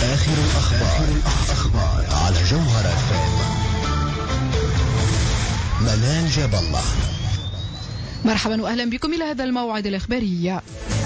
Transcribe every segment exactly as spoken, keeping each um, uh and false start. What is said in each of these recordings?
آخر الأخبار, الأخبار على جوهر فام. منال جاب الله. مرحبا وأهلا بكم إلى هذا الموعد الإخباري.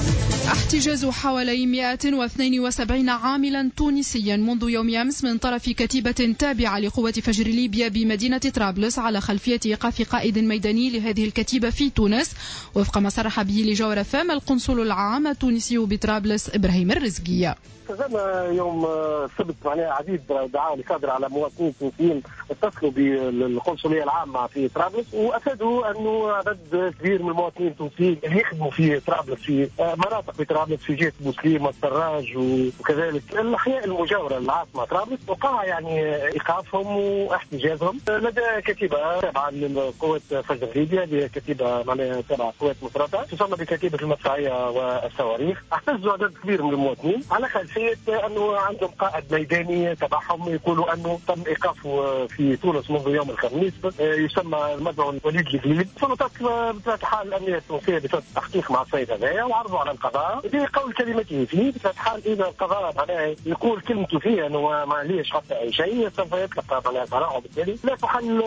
احتجاز حوالي مئة واثنين وسبعين عاملا تونسيا منذ يوم أمس من طرف كتيبة تابعة لقوة فجر ليبيا بمدينة طرابلس على خلفية إيقاف قائد ميداني لهذه الكتيبة في تونس، وفق ما صرح به لجوهر فام القنصل العام التونسي بطرابلس إبراهيم الرزقي. تزامن يوم السبت معناها عديد دعاء لصادر على مواطنين تونسيين اتصلوا بالقنصليه العامه في طرابلس وافادوا انه عدد كبير من المواطنين التونسيين اللي يخدموا في طرابلس في مناطق في طرابلس في جهه بوسليم والسراج وكذلك الاحياء المجاوره للعاصمه طرابلس وقع يعني ايقافهم واحتجازهم لدى كتيبه تابعه لقوات فجر ليبيا، هذه كتيبه معناها تابعه قوات مفرطه تسمى بكتيبه المدفعيه والصواريخ. احتجوا عدد كبير من المواطنين على خلفيه انه عندهم قائد ميداني تبعهم يقولوا انه تم ايقافه في تونس منذ يوم الخميس، يسمى المدعو وليد الجليل. سلطات بطبيعه الحال الامنيه التونسيه بصدد التحقيق مع السيد هذايا وعرضوا على القضاء بقول كلمته فيه. بطبيعه الحال اذا القضاء معناها يقول كلمته فيه انه ما عليش حتى اي شيء سوف يطلق معناها صراحه، وبالتالي لا تحل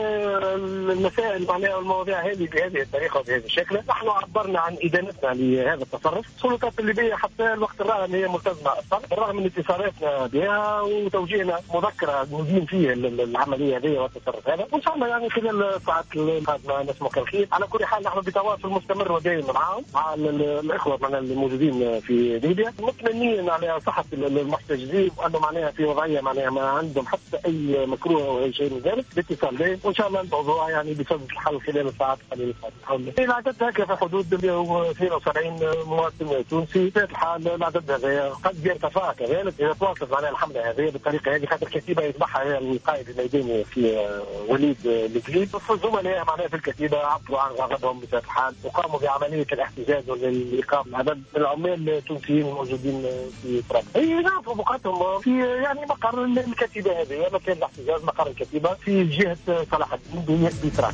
المسائل معناها والمواضيع هذه بهذه الطريقه وبهذا الشكل. نحن عبرنا عن ادانتنا لهذا التصرف. السلطات الليبيه حتى الوقت الراهن هي ملتزمه اصلا رغم من اتصالاتنا بها وتوجيهنا مذكره ندين فيه العمليه هذه والتصرف هذا، وان شاء الله يعني خلال الساعات القادمه نسمع الخير. على كل حال نحن بتواصل مستمر ودائم معهم مع الاخوه معنا الموجودين في ليبيا، مطمئنين على صحه المحتجزين وانه معناها في وضعيه معناها ما عندهم حتى اي مكروه او اي شيء من ذلك باتصال بهم، وان شاء الله الموضوع يعني بسبب الحل خلال الساعات القليله القادمه. العدد هكذا في حدود اثنين وسبعين مواطن تونسي. في الحال العدد هذا قد يرتفع كذلك اذا تواصل معناها الحمله هذه بالطريقه هذه، خاطر كتيبه يتبعها القائد الميداني في وليد الجليل. الزملاء معناها في الكتيبه عبروا عن غضبهم بطبيعه الحال وقاموا بعمليه الاحتجاز والايقاف عدد من العمال التونسيين الموجودين في طرابلس. اي نعم وقعتهم في يعني مقر الكتيبه هذه، مكان الاحتجاز مقر الكتيبه في جهه صلاح الدين بطرابلس.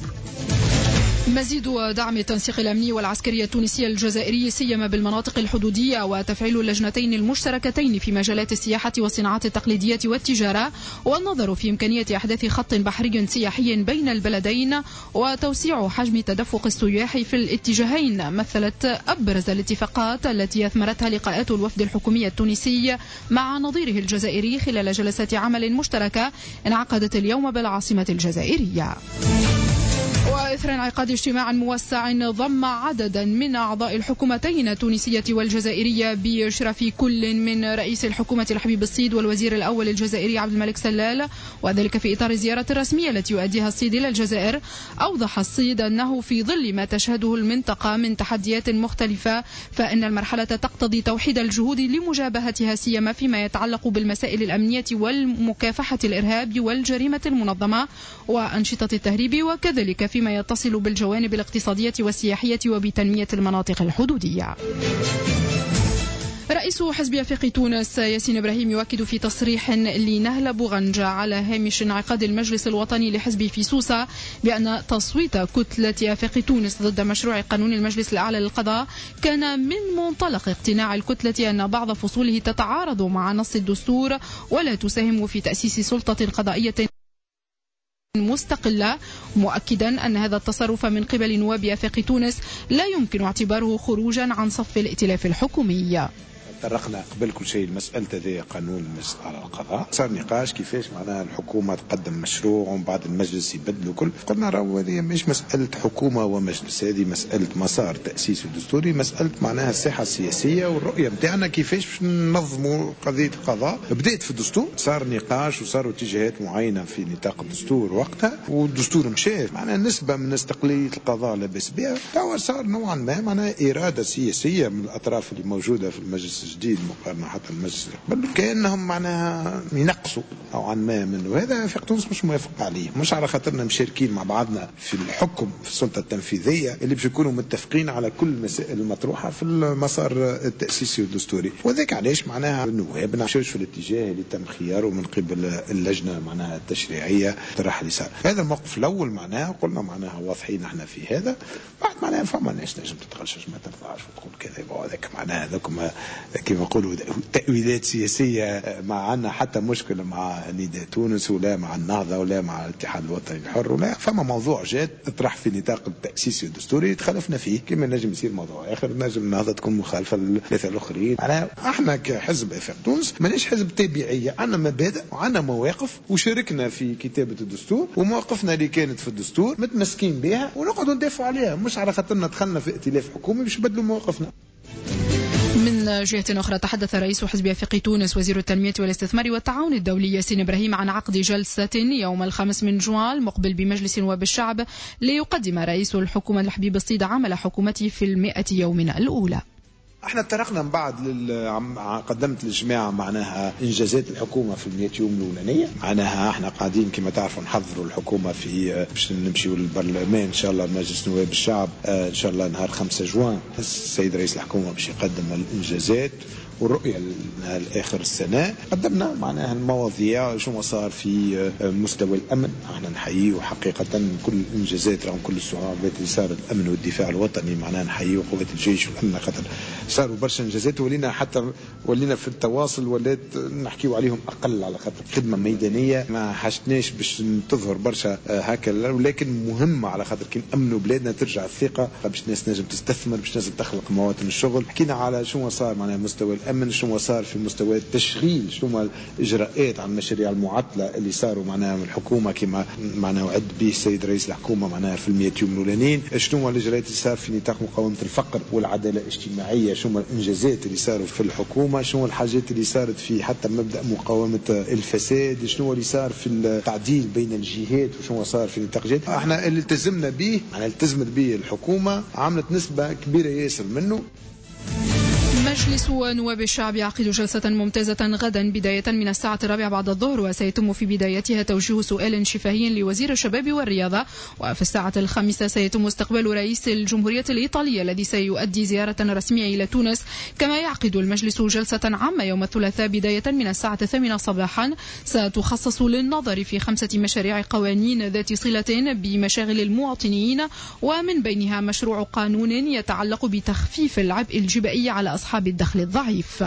مزيد دعم التنسيق الأمني والعسكري التونسي الجزائري سيما بالمناطق الحدودية، وتفعيل اللجنتين المشتركتين في مجالات السياحة والصناعات التقليدية والتجارة، والنظر في إمكانية إحداث خط بحري سياحي بين البلدين، وتوسيع حجم تدفق السياح في الاتجاهين. مثلت أبرز الاتفاقات التي أثمرتها لقاءات الوفد الحكومي التونسي مع نظيره الجزائري خلال جلسات عمل مشتركة انعقدت اليوم بالعاصمة الجزائرية. وإثر انعقاد اجتماع موسع ضم عددا من أعضاء الحكومتين التونسية والجزائرية بإشراف كل من رئيس الحكومة الحبيب الصيد والوزير الأول الجزائري عبد الملك سلال، وذلك في إطار الزيارة الرسمية التي يؤديها الصيد إلى الجزائر. أوضح الصيد أنه في ظل ما تشهده المنطقة من تحديات مختلفة فإن المرحلة تقتضي توحيد الجهود لمجابهتها سيما فيما يتعلق بالمسائل الأمنية والمكافحة الإرهاب والجريمة المنظمة وأنشطة التهريب، وكذلك فيما يتصل بالجوانب الاقتصادية والسياحية وبتنمية المناطق الحدودية. رئيس حزب أفيق تونس ياسين إبراهيم يؤكد في تصريح لنهلة بوغنجة على هامش انعقاد المجلس الوطني لحزب في سوسة بأن تصويت كتلة أفيق تونس ضد مشروع قانون المجلس الأعلى للقضاء كان من منطلق اقتناع الكتلة أن بعض فصوله تتعارض مع نص الدستور ولا تساهم في تأسيس سلطة قضائية مستقلة، مؤكدا أن هذا التصرف من قبل نواب أفيق تونس لا يمكن اعتباره خروجا عن صف الائتلاف الحكومي. تطرقنا قبل كل شيء لمسألة هذه قانون المجلس على القضاء، صار نقاش كيفاش معناها الحكومة تقدم مشروع ومن بعد المجلس يبدلوا كل. قلنا راهو هذه مش مسألة حكومة ومجلس، هذه مسألة مسار تأسيس الدستوري، مسألة معناها الساحة السياسية والرؤية بتاعنا كيفاش ننظموا قضية القضاء. بدأت في الدستور، صار نقاش وصاروا اتجاهات معينة في نطاق الدستور وقتها، والدستور مشى معناها نسبة من استقلالية القضاء لبس بها. توا صار نوعا ما معناها إرادة سياسية من الأطراف اللي موجودة في المجلس جديد مقارنة حتى المجلس قبل كأنهم معناها ينقصوا نوعا ما منه. وهذا في تونس مش موافق عليه، مش على خاطرنا مشاركين مع بعضنا في الحكم في السلطة التنفيذية اللي باش يكونوا متفقين على كل المسائل المطروحة في المسار التأسيسي والدستوري. وذاك علاش معناها النواب نمشيوش في الاتجاه اللي تم خياره من قبل اللجنة معناها التشريعية طرح اللي صار. هذا الموقف الأول معناها قلنا معناها واضحين احنا في هذا. بعد معناها فما ناس نجم تتغشش ما ترضاش وتقول كذا وهذاك معناها هذاكم كما نقولوا تأويلات سياسية، ما عندنا حتى مشكلة مع نداء تونس ولا مع النهضة ولا مع الاتحاد الوطني الحر، ولا فما موضوع جاد اطرح في نطاق التأسيسي الدستوري تخلفنا فيه، كما نجم يصير موضوع آخر نجم النهضة تكون مخالفة للثلاثة الآخرين. أنا احنا كحزب إفاق تونس مانيش حزب تبعية، عندنا مبادئ وعندنا مواقف وشاركنا في كتابة الدستور، ومواقفنا اللي كانت في الدستور متمسكين بها ونقعدوا ندافعوا عليها، مش على خاطرنا دخلنا في ائتلاف حكومي باش نبدلوا مواقفنا. من جهة أخرى تحدث رئيس حزب إفاق تونس وزير التنمية والاستثمار والتعاون الدولي ياسين إبراهيم عن عقد جلسة يوم الخامس من جوان المقبل بمجلس نواب الشعب ليقدم رئيس الحكومة الحبيب الصيد عمل حكومته في المئة يوم الأولى. احنا تركنا من بعد قدمت للجماعة معناها انجازات الحكومة في المئة يوم الاولانية، معناها احنا قاعدين كما تعرفوا نحضروا الحكومة في باش نمشيوا للبرلمان ان شاء الله مجلس نواب الشعب ان شاء الله نهار خمسة جوان. السيد رئيس الحكومة باش يقدم الانجازات والرؤية لآخر السنة. قدمنا معناها المواضيع شو صار في مستوى الأمن، احنا نحييه حقيقة كل الإنجازات رغم كل الصعوبات اللي صارت الأمن والدفاع الوطني، معناها نحييه قوات الجيش والأمن خاطر صاروا برشا إنجازات، ولينا حتى ولينا في التواصل ولات نحكيو عليهم أقل على خاطر خدمة ميدانية ما حشتناش باش تظهر برشا هكا، ولكن مهمة على خاطر كي نأمنوا بلادنا ترجع الثقة باش الناس نجم تستثمر باش نجم تخلق مواطن الشغل. حكينا على شو صار معناها مستوى الأمن، شو صار في مستوى التشغيل، شو الإجراءات على المشاريع المعطلة اللي صاروا معناها من الحكومة كما معناها وعد به السيد رئيس الحكومة معناها في المئة يوم الأولانيين، شنو الإجراءات اللي صار في نطاق مقاومة الفقر والعدالة الاجتماعية، شنو الإنجازات اللي صاروا في الحكومة، شنو الحاجات اللي صارت في حتى مبدأ مقاومة الفساد، شنو اللي صار في التعديل بين الجهات وشنو صار في نطاق جهات. احنا اللي التزمنا به يعني التزمت به الحكومة عملت نسبة كبيرة ياسر منه. مجلس نواب الشعب يعقد جلسة ممتازة غدا بداية من الساعة الرابعة بعد الظهر، وسيتم في بدايتها توجيه سؤال شفهي لوزير الشباب والرياضة، وفي الساعة الخامسة سيتم استقبال رئيس الجمهورية الإيطالية الذي سيؤدي زيارة رسمية إلى تونس. كما يعقد المجلس جلسة عامة يوم الثلاثاء بداية من الساعة الثامنة صباحا ستخصص للنظر في خمسة مشاريع قوانين ذات صلة بمشاغل المواطنين، ومن بينها مشروع قانون يتعلق بتخفيف العبء الجبائي على أصحاب بالدخل الضعيف.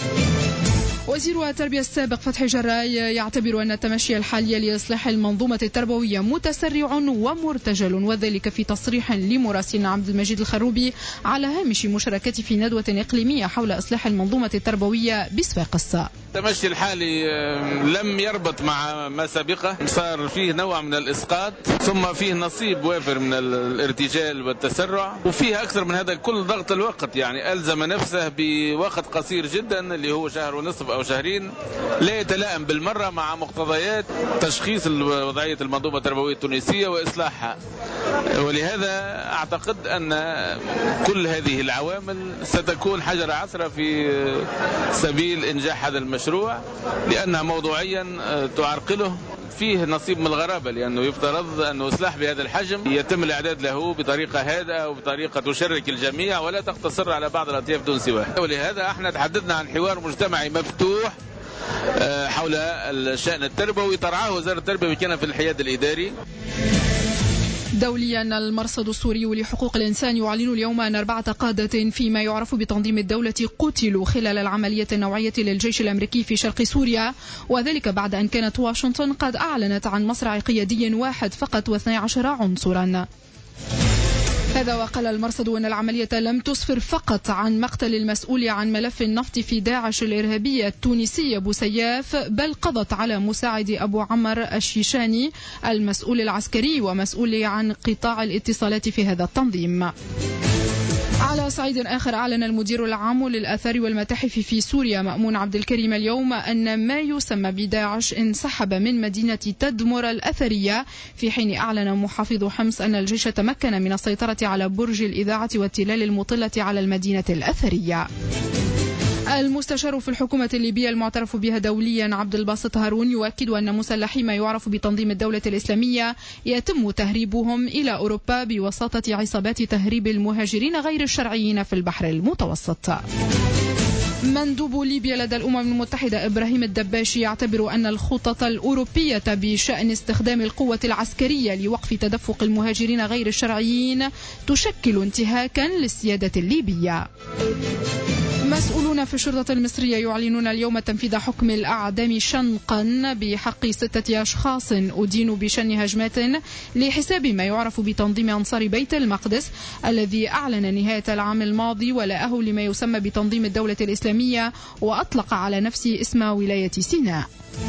وزير التربية السابق فتحي جراي يعتبر أن التمشي الحالي لإصلاح المنظومة التربوية متسرع ومرتجل، وذلك في تصريح لمراسلنا عبد المجيد الخروبي على هامش مشاركته في ندوة إقليمية حول إصلاح المنظومة التربوية بصفاقس. التمشي الحالي لم يربط مع ما سبقه، صار فيه نوع من الإسقاط، ثم فيه نصيب وافر من الارتجال والتسرع، وفيه أكثر من هذا كل ضغط الوقت، يعني ألزم نفسه بوقت قصير جدا اللي هو شهر ونصف أو شهرين لا يتلائم بالمرة مع مقتضيات تشخيص وضعية المنظومة التربوية التونسية وإصلاحها. ولهذا أعتقد أن كل هذه العوامل ستكون حجر عثرة في سبيل إنجاح هذا المشروع، لأنها موضوعيا تعرقله فيه نصيب من الغرابة، لأنه يفترض أن إصلاح بهذا الحجم يتم الإعداد له بطريقة هادئة وبطريقة تشرك الجميع ولا تقتصر على بعض الأطياف دون سواها. ولهذا احنا تحدثنا عن حوار مجتمعي مفتوح حول الشأن التربوي ترعاه وزارة التربية وكان في الحياد الإداري. دوليا، المرصد السوري لحقوق الإنسان يعلن اليوم أن أربعة قادة فيما يعرف بتنظيم الدولة قتلوا خلال العملية النوعية للجيش الأمريكي في شرق سوريا، وذلك بعد أن كانت واشنطن قد أعلنت عن مصرع قيادي واحد فقط واثني عشر عنصرا. هذا وقال المرصد أن العملية لم تسفر فقط عن مقتل المسؤول عن ملف النفط في داعش الإرهابية التونسي أبو سياف، بل قضت على مساعد أبو عمر الشيشاني المسؤول العسكري ومسؤول عن قطاع الاتصالات في هذا التنظيم. على صعيد آخر، أعلن المدير العام للآثار والمتاحف في سوريا مأمون عبد الكريم اليوم أن ما يسمى بداعش انسحب من مدينة تدمر الأثرية، في حين أعلن محافظ حمص أن الجيش تمكن من السيطرة على برج الإذاعة والتلال المطلة على المدينة الأثرية. المستشار في الحكومة الليبية المعترف بها دوليا عبد الباسط هارون يؤكد أن مسلحي ما يعرف بتنظيم الدولة الإسلامية يتم تهريبهم إلى أوروبا بواسطة عصابات تهريب المهاجرين غير الشرعيين في البحر المتوسط. مندوب ليبيا لدى الأمم المتحدة إبراهيم الدباشي يعتبر أن الخطط الأوروبية بشأن استخدام القوة العسكرية لوقف تدفق المهاجرين غير الشرعيين تشكل انتهاكا للسيادة الليبية. مسؤولون في الشرطة المصرية يعلنون اليوم تنفيذ حكم الأعدام شنقا بحق ستة أشخاص أدينوا بشن هجمات لحساب ما يعرف بتنظيم أنصار بيت المقدس الذي أعلن نهاية العام الماضي ولاءه لما يسمى بتنظيم الدولة الإسلامية وأطلق على نفسه اسم ولاية سيناء.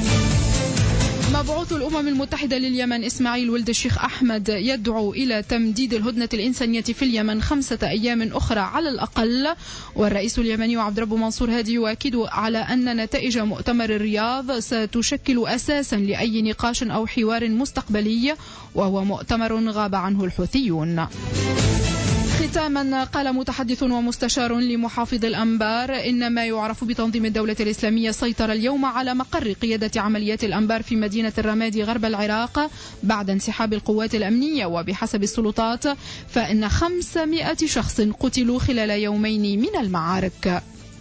مبعوث الأمم المتحدة لليمن إسماعيل ولد الشيخ أحمد يدعو إلى تمديد الهدنة الإنسانية في اليمن خمسة أيام أخرى على الأقل. والرئيس اليمني عبد رب منصور هادي يؤكد على أن نتائج مؤتمر الرياض ستشكل أساسا لأي نقاش أو حوار مستقبلي وهو مؤتمر غاب عنه الحوثيون. ختاما قال متحدث ومستشار لمحافظ الأنبار إن ما يعرف بتنظيم الدولة الإسلامية سيطر اليوم على مقر قيادة عمليات الأنبار في مدينة الرمادي غرب العراق بعد انسحاب القوات الأمنية، وبحسب السلطات فإن خمسمائة شخص قتلوا خلال يومين من المعارك.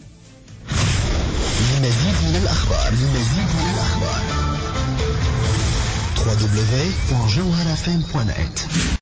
لمزيد من الأخبار لمزيد من الأخبار دبليو دبليو دبليو دوت جوهر اف ام دوت نت.